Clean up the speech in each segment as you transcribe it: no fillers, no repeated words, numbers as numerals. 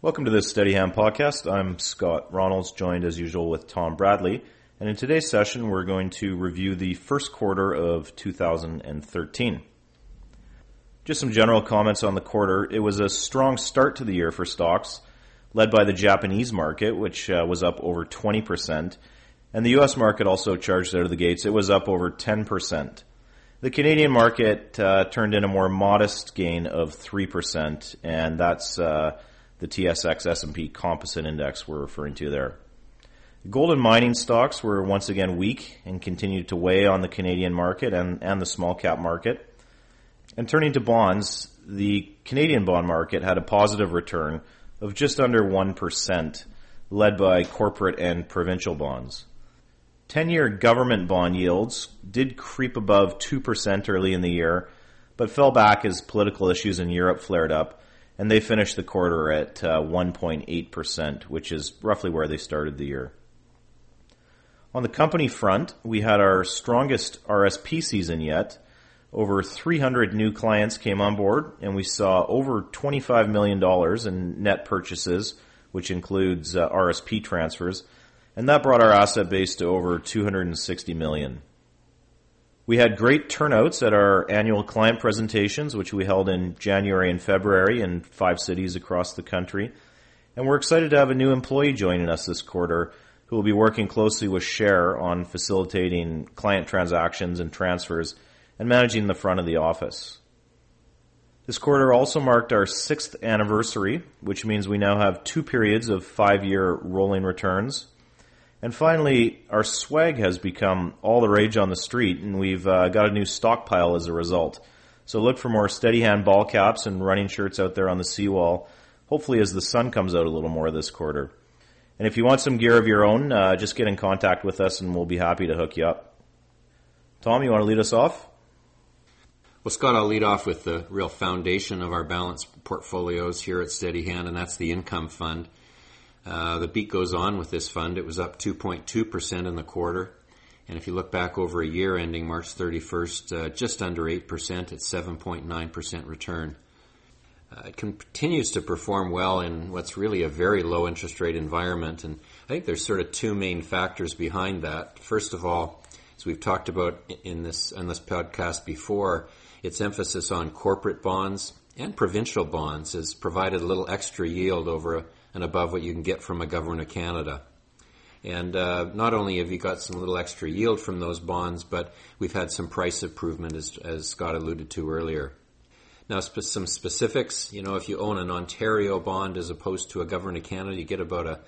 Welcome to this Steady Hand podcast. I'm Scott Ronalds, joined as usual with Tom Bradley. And in today's session, we're going to review the first quarter of 2013. Just some general comments on the quarter. It was a strong start to the year for stocks, led by the Japanese market, which was up over 20%. And the U.S. market also charged out of the gates. It was up over 10%. The Canadian market turned in a more modest gain of 3%, and that's the TSX S&P Composite Index we're referring to there. Gold and mining stocks were once again weak and continued to weigh on the Canadian market and the small cap market. And turning to bonds, the Canadian bond market had a positive return of just under 1%, led by corporate and provincial bonds. 10-year government bond yields did creep above 2% early in the year, but fell back as political issues in Europe flared up, and they finished the quarter at 1.8%, which is roughly where they started the year. On the company front, we had our strongest RSP season yet. Over 300 new clients came on board, and we saw over $25 million in net purchases, which includes RSP transfers, and that brought our asset base to over $260 million. We had great turnouts at our annual client presentations, which we held in January and February in 5 cities across the country. And we're excited to have a new employee joining us this quarter who will be working closely with Cher on facilitating client transactions and transfers and managing the front of the office. This quarter also marked our 6th anniversary, which means we now have 2 periods of 5-year rolling returns. And finally, our swag has become all the rage on the street, and we've got a new stockpile as a result. So look for more Steady Hand ball caps and running shirts out there on the seawall, hopefully as the sun comes out a little more this quarter. And if you want some gear of your own, just get in contact with us and we'll be happy to hook you up. Tom, you want to lead us off? Well, Scott, I'll lead off with the real foundation of our balanced portfolios here at Steady Hand, and that's the income fund. The beat goes on with this fund. It was up 2.2% in the quarter. And if you look back over a year ending March 31st, just under 8% at 7.9% return. It continues to perform well in what's really a very low interest rate environment. And I think there's sort of 2 main factors behind that. First of all, as we've talked about in this podcast before, its emphasis on corporate bonds and provincial bonds has provided a little extra yield over and above what you can get from a Government of Canada. And not only have you got some little extra yield from those bonds, but we've had some price improvement, as Scott alluded to earlier. Now, some specifics, if you own an Ontario bond as opposed to a Government of Canada, you get about a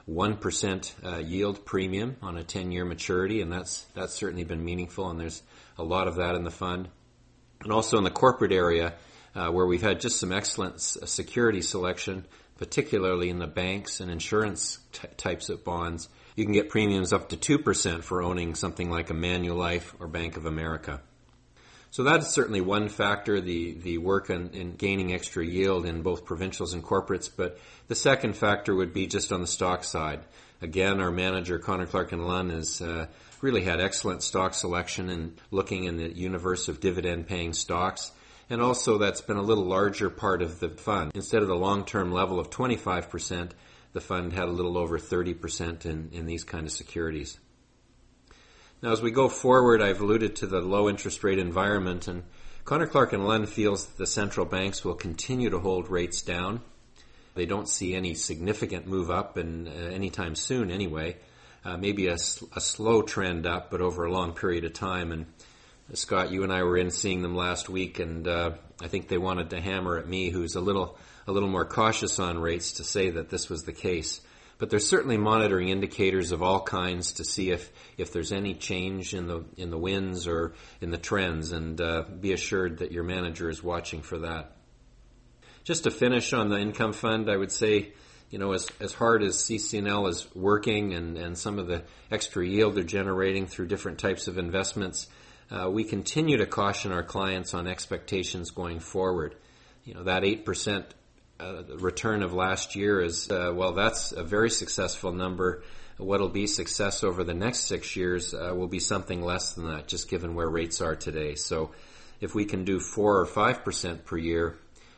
1% yield premium on a 10-year maturity, and that's certainly been meaningful, and there's a lot of that in the fund. And also in the corporate area, where we've had just some excellent security selection, particularly in the banks and insurance types of bonds, you can get premiums up to 2% for owning something like a Manulife or Bank of America. So that is certainly one factor, the work in gaining extra yield in both provincials and corporates. But the second factor would be just on the stock side. Again, our manager, Connor Clark and Lunn, has really had excellent stock selection and looking in the universe of dividend-paying stocks. And also that's been a little larger part of the fund. Instead of the long-term level of 25%, the fund had a little over 30% in these kind of securities. Now as we go forward, I've alluded to the low interest rate environment, and Connor Clark and Lunn feels that the central banks will continue to hold rates down. They don't see any significant move up anytime soon anyway. Maybe a slow trend up, but over a long period of time. And Scott, you and I were in seeing them last week, and I think they wanted to hammer at me, who's a little more cautious on rates, to say that this was the case. But they're certainly monitoring indicators of all kinds to see if there's any change in the winds or in the trends, and be assured that your manager is watching for that. Just to finish on the income fund, I would say, as hard as CC&L is working and some of the extra yield they're generating through different types of investments, we continue to caution our clients on expectations going forward. That 8% return of last year is, that's a very successful number. What'll be success over the next 6 years will be something less than that, just given where rates are today. So if we can do 4 or 5% per year,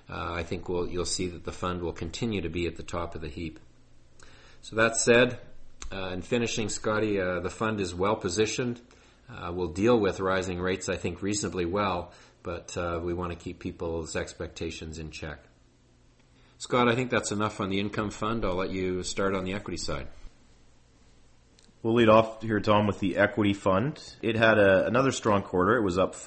I think you'll see that the fund will continue to be at the top of the heap. So that said, in finishing, Scotty, the fund is well positioned. We'll deal with rising rates, I think, reasonably well, but we want to keep people's expectations in check. Scott, I think that's enough on the income fund. I'll let you start on the equity side. We'll lead off here, Tom, with the equity fund. It had another strong quarter. It was up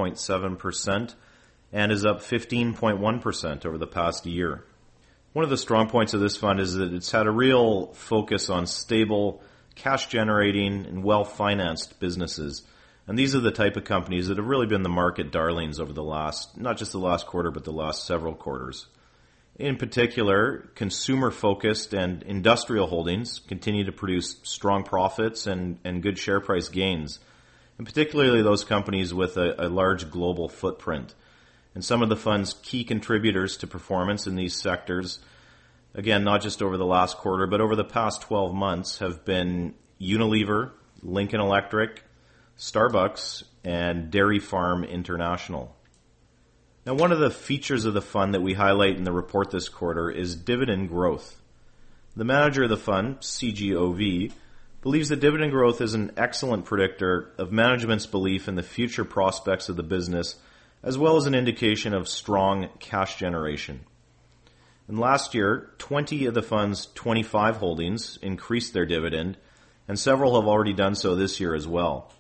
5.7% and is up 15.1% over the past year. One of the strong points of this fund is that it's had a real focus on stable, cash-generating, and well-financed businesses. And these are the type of companies that have really been the market darlings over the last, not just the last quarter, but the last several quarters. In particular, consumer-focused and industrial holdings continue to produce strong profits and good share price gains, and particularly those companies with a large global footprint. And some of the fund's key contributors to performance in these sectors, again, not just over the last quarter, but over the past 12 months, have been Unilever, Lincoln Electric, Starbucks, and Dairy Farm International. Now, one of the features of the fund that we highlight in the report this quarter is dividend growth. The manager of the fund, CGOV, believes that dividend growth is an excellent predictor of management's belief in the future prospects of the business, as well as an indication of strong cash generation. And last year, 20 of the fund's 25 holdings increased their dividend, and several have already done so this year as well.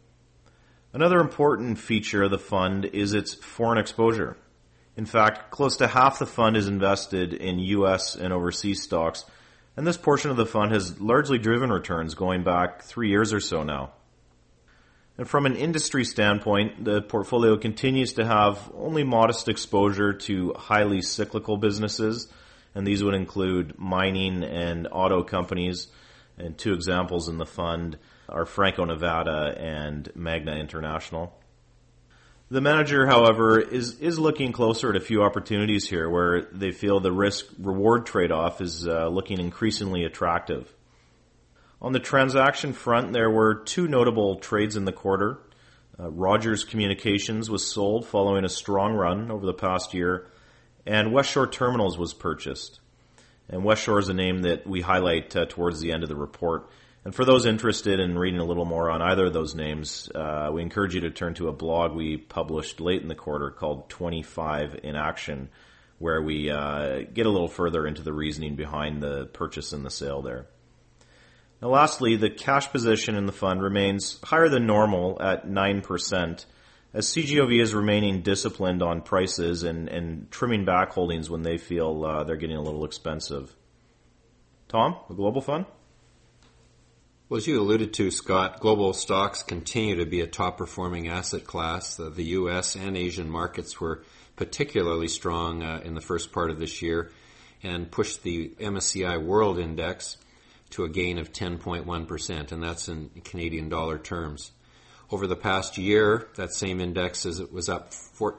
Another important feature of the fund is its foreign exposure. In fact, close to half the fund is invested in U.S. and overseas stocks, and this portion of the fund has largely driven returns going back 3 years or so now. And from an industry standpoint, the portfolio continues to have only modest exposure to highly cyclical businesses, and these would include mining and auto companies. And two examples in the fund are Franco-Nevada and Magna International. The manager, however, is looking closer at a few opportunities here where they feel the risk-reward trade-off is looking increasingly attractive. On the transaction front, there were two notable trades in the quarter. Rogers Communications was sold following a strong run over the past year, and Westshore Terminals was purchased. And Westshore is a name that we highlight towards the end of the report. And for those interested in reading a little more on either of those names, we encourage you to turn to a blog we published late in the quarter called 25 in Action, where we get a little further into the reasoning behind the purchase and the sale there. Now lastly, the cash position in the fund remains higher than normal at 9%, as CGOV is remaining disciplined on prices and trimming back holdings when they feel they're getting a little expensive. Tom, the global fund? Well, as you alluded to, Scott, global stocks continue to be a top-performing asset class. The U.S. and Asian markets were particularly strong in the first part of this year and pushed the MSCI World Index to a gain of 10.1%, and that's in Canadian dollar terms. Over the past year, that same index was up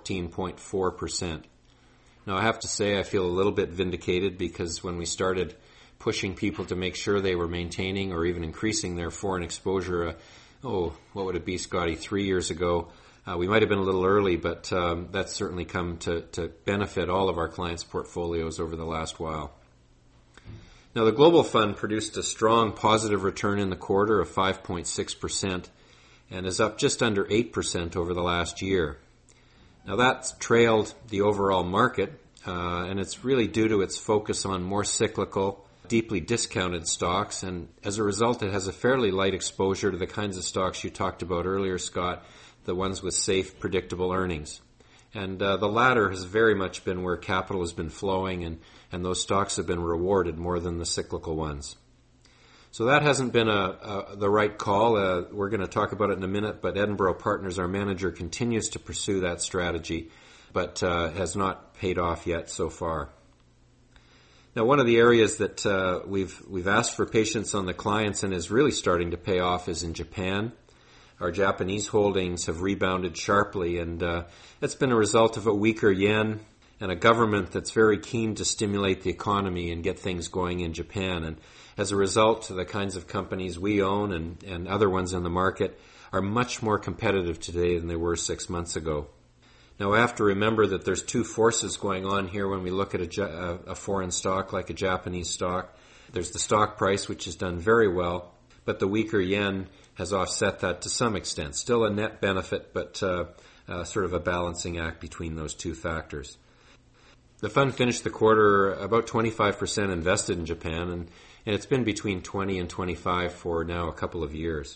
14.4%. Now, I have to say I feel a little bit vindicated because when we started pushing people to make sure they were maintaining or even increasing their foreign exposure, what would it be, Scotty, 3 years ago, we might have been a little early, but that's certainly come to benefit all of our clients' portfolios over the last while. Now, the Global Fund produced a strong positive return in the quarter of 5.6% and is up just under 8% over the last year. Now, that's trailed the overall market, and it's really due to its focus on more cyclical, deeply discounted stocks, and as a result, it has a fairly light exposure to the kinds of stocks you talked about earlier, Scott, the ones with safe, predictable earnings. And the latter has very much been where capital has been flowing, and those stocks have been rewarded more than the cyclical ones. So that hasn't been the right call. We're going to talk about it in a minute, but Edinburgh Partners, our manager, continues to pursue that strategy, but has not paid off yet so far. Now, one of the areas that we've asked for patience on the clients and is really starting to pay off is in Japan. Our Japanese holdings have rebounded sharply, and it's been a result of a weaker yen and a government that's very keen to stimulate the economy and get things going in Japan. And as a result, the kinds of companies we own and other ones in the market are much more competitive today than they were 6 months ago. Now, I have to remember that there's two forces going on here when we look at a foreign stock like a Japanese stock. There's the stock price, which has done very well, but the weaker yen has offset that to some extent. Still a net benefit, but sort of a balancing act between those two factors. The fund finished the quarter about 25% invested in Japan, and it's been between 20 and 25 for now a couple of years.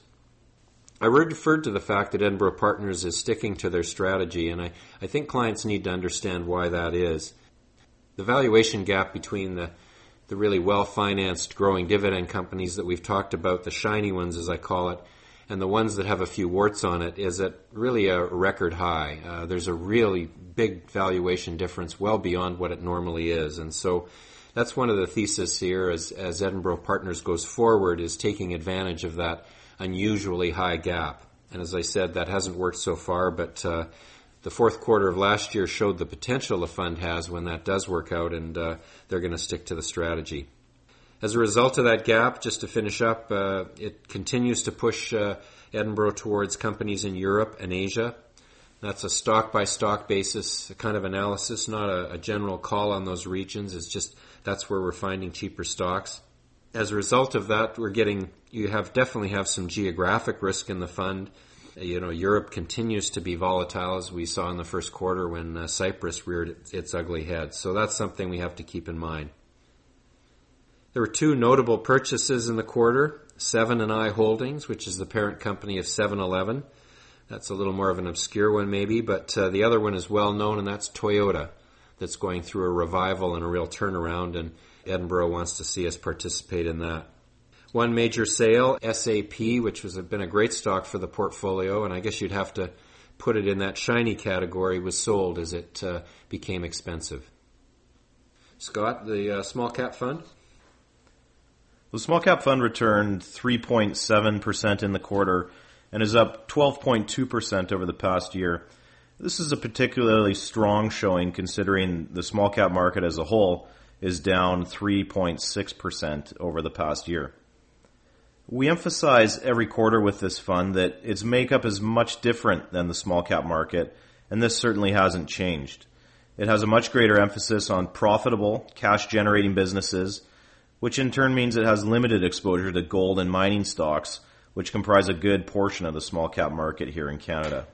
I referred to the fact that Edinburgh Partners is sticking to their strategy, and I think clients need to understand why that is. The valuation gap between the really well-financed growing dividend companies that we've talked about, the shiny ones as I call it, and the ones that have a few warts on it, is at really a record high. There's a really big valuation difference well beyond what it normally is, and so that's one of the theses here as Edinburgh Partners goes forward, is taking advantage of that unusually high gap. And as I said, that hasn't worked so far, but the fourth quarter of last year showed the potential the fund has when that does work out, and they're going to stick to the strategy. As a result of that gap, just to finish up, it continues to push Edinburgh towards companies in Europe and Asia. That's a stock-by-stock basis kind of analysis, not a general call on those regions. It's just that's where we're finding cheaper stocks. As a result of that, you definitely have some geographic risk in the fund. Europe continues to be volatile, as we saw in the first quarter when Cyprus reared its ugly head. So that's something we have to keep in mind. There were two notable purchases in the quarter. Seven & I Holdings, which is the parent company of 7-Eleven. That's a little more of an obscure one maybe, but the other one is well known, and that's Toyota, that's going through a revival and a real turnaround, and Edinburgh wants to see us participate in that. One major sale, SAP, which has been a great stock for the portfolio, and I guess you'd have to put it in that shiny category, was sold as it became expensive. Scott, the small cap fund? The small cap fund returned 3.7% in the quarter and is up 12.2% over the past year. This is a particularly strong showing considering the small cap market as a whole is down 3.6% over the past year. We emphasize every quarter with this fund that its makeup is much different than the small cap market, and this certainly hasn't changed. It has a much greater emphasis on profitable, cash-generating businesses, which in turn means it has limited exposure to gold and mining stocks, which comprise a good portion of the small cap market here in Canada.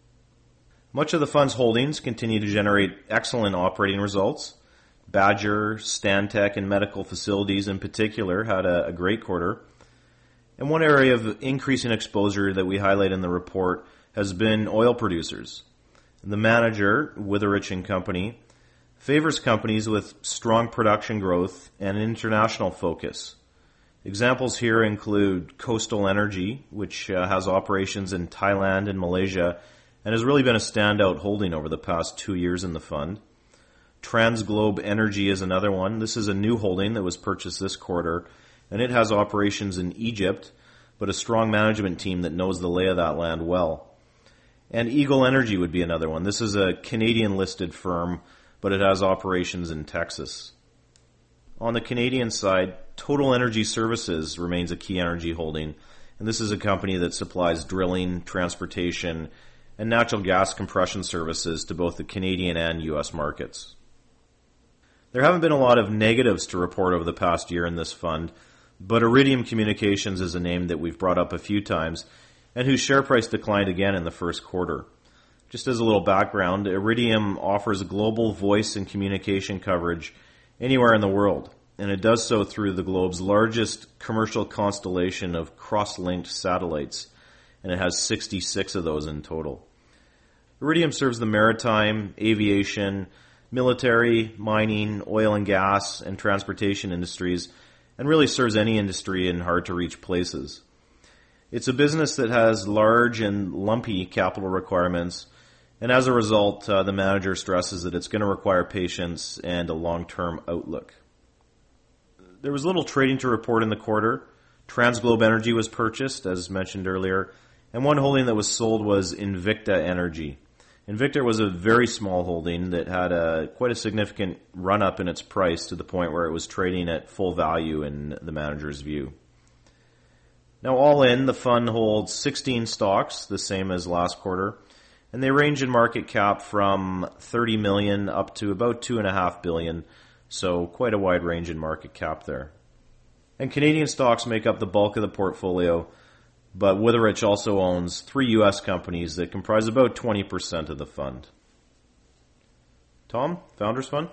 Much of the fund's holdings continue to generate excellent operating results. Badger, Stantec, and Medical Facilities in particular had a great quarter. And one area of increasing exposure that we highlight in the report has been oil producers. The manager, Witherich & Company, favors companies with strong production growth and an international focus. Examples here include Coastal Energy, which has operations in Thailand and Malaysia and has really been a standout holding over the past 2 years in the fund. Transglobe Energy is another one. This is a new holding that was purchased this quarter, and it has operations in Egypt, but a strong management team that knows the lay of that land well. And Eagle Energy would be another one. This is a Canadian-listed firm, but it has operations in Texas. On the Canadian side, Total Energy Services remains a key energy holding, and this is a company that supplies drilling, transportation, and natural gas compression services to both the Canadian and U.S. markets. There haven't been a lot of negatives to report over the past year in this fund, but Iridium Communications is a name that we've brought up a few times and whose share price declined again in the first quarter. Just as a little background, Iridium offers global voice and communication coverage anywhere in the world, and it does so through the globe's largest commercial constellation of cross-linked satellites, and it has 66 of those in total. Iridium serves the maritime, aviation, military, mining, oil and gas, and transportation industries, and really serves any industry in hard-to-reach places. It's a business that has large and lumpy capital requirements, and as a result, the manager stresses that it's going to require patience and a long-term outlook. There was little trading to report in the quarter. Transglobe Energy was purchased, as mentioned earlier, and one holding that was sold was Invicta Energy. Invicta was a very small holding that had quite a significant run-up in its price to the point where it was trading at full value in the manager's view. Now, all in, the fund holds 16 stocks, the same as last quarter, and they range in market cap from 30 million up to about 2.5 billion, so quite a wide range in market cap there. And Canadian stocks make up the bulk of the portfolio, but Witherich also owns 3 U.S. companies that comprise about 20% of the fund. Tom, Founders Fund?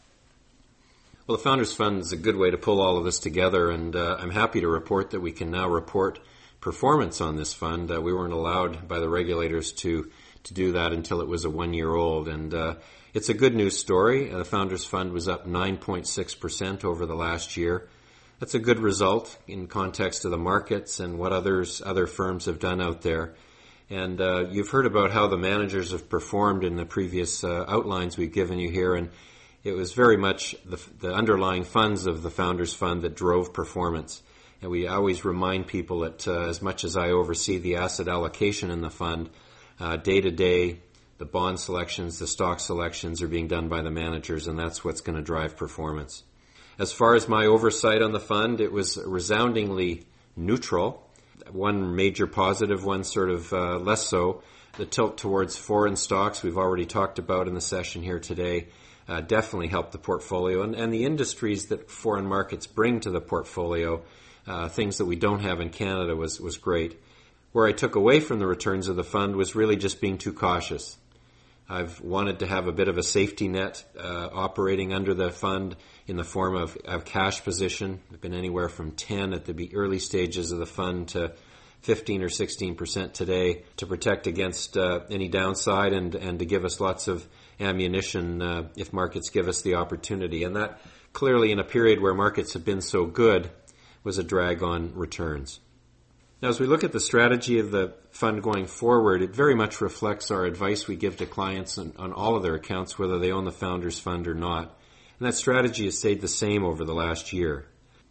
Well, the Founders Fund is a good way to pull all of this together, and I'm happy to report that we can now report performance on this fund. We weren't allowed by the regulators to do that until it was a 1 year old, and it's a good news story. The Founders Fund was up 9.6% over the last year. That's a good result in context of the markets and what other firms have done out there. And you've heard about how the managers have performed in the previous outlines we've given you here, and it was very much the underlying funds of the Founders Fund that drove performance. And we always remind people that as much as I oversee the asset allocation in the fund, day to day, the bond selections, the stock selections are being done by the managers, and that's what's going to drive performance. As far as my oversight on the fund, it was resoundingly neutral. One major positive, one sort of less so. The tilt towards foreign stocks we've already talked about in the session here today definitely helped the portfolio. And the industries that foreign markets bring to the portfolio, things that we don't have in Canada, was great. Where I took away from the returns of the fund was really just being too cautious. I've wanted to have a bit of a safety net operating under the fund in the form of cash position. It's been anywhere from 10 at the early stages of the fund to 15 or 16% today to protect against any downside and to give us lots of ammunition if markets give us the opportunity. And that clearly, in a period where markets have been so good, was a drag on returns. Now, as we look at the strategy of the fund going forward, it very much reflects our advice we give to clients on all of their accounts, whether they own the Founders Fund or not. And that strategy has stayed the same over the last year.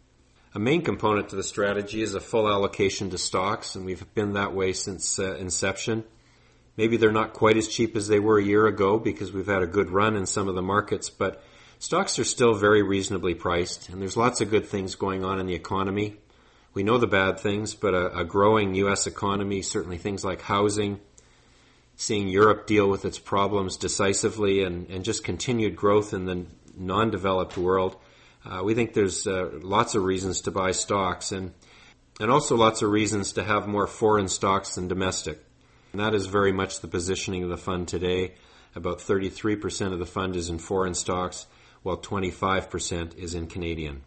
A main component to the strategy is a full allocation to stocks, and we've been that way since inception. Maybe they're not quite as cheap as they were a year ago because we've had a good run in some of the markets, but stocks are still very reasonably priced, and there's lots of good things going on in the economy. We know the bad things, but a growing U.S. economy, certainly things like housing, seeing Europe deal with its problems decisively, and just continued growth in the non-developed world, we think there's lots of reasons to buy stocks, and also lots of reasons to have more foreign stocks than domestic. And that is very much the positioning of the fund today. About 33% of the fund is in foreign stocks, while 25% is in Canadian.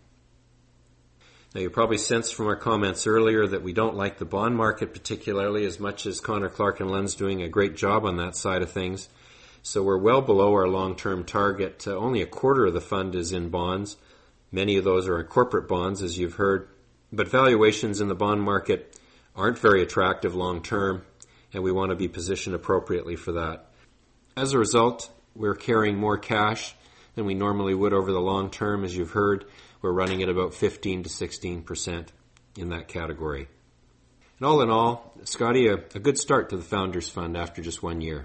Now, you probably sensed from our comments earlier that we don't like the bond market particularly as much as Connor Clark and Lund's doing a great job on that side of things. So we're well below our long-term target. Only a quarter of the fund is in bonds. Many of those are in corporate bonds, as you've heard. But valuations in the bond market aren't very attractive long-term, and we want to be positioned appropriately for that. As a result, we're carrying more cash than we normally would over the long term, as you've heard. We're running at about 15 to 16% in that category. And all in all, Scotty, a good start to the Founders Fund after just 1 year.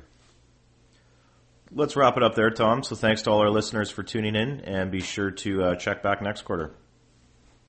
Let's wrap it up there, Tom. So thanks to all our listeners for tuning in, and be sure to check back next quarter.